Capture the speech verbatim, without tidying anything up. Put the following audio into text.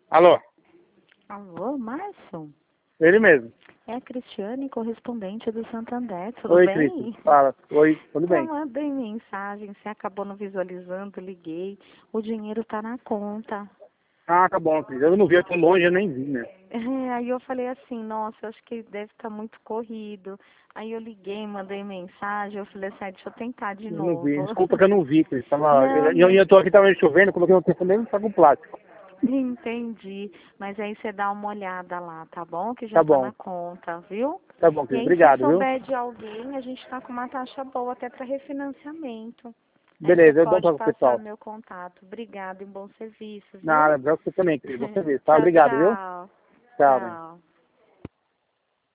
Alô? Alô, Márcio? Ele mesmo. É a Cristiane, correspondente do Santander, tudo Oi, bem? Cristo. Fala. Oi, tudo Eu bem? mandei mensagem, você acabou não visualizando, liguei. O dinheiro tá na conta. Ah, tá bom, Cris. Eu não vi, eu tô longe, eu nem vi, né? É, aí eu falei assim, nossa, eu acho que deve estar muito corrido. Aí eu liguei, mandei mensagem, eu falei assim, ah, deixa eu tentar de Eu não vi. novo. Desculpa que eu não vi, Cris. Tava... Não, Eu, eu, não eu tô aqui, tava chovendo, coloquei o telefone dentro tá com plástico. entendi. Mas aí você dá uma olhada lá, tá bom? Que já Tá tá na bom. conta, viu? Tá bom, E Cris. aí, se Obrigado, viu? souber de alguém, a gente tá com uma taxa boa até para refinanciamento. Aí você Beleza, eu dou pode para o passar pessoal. meu contato. Obrigada e bom serviço, viu? Nada, pra você também, Cris. Bom serviço. Tá, Tchau, obrigado, viu? tchau. Tchau, bem. Tchau.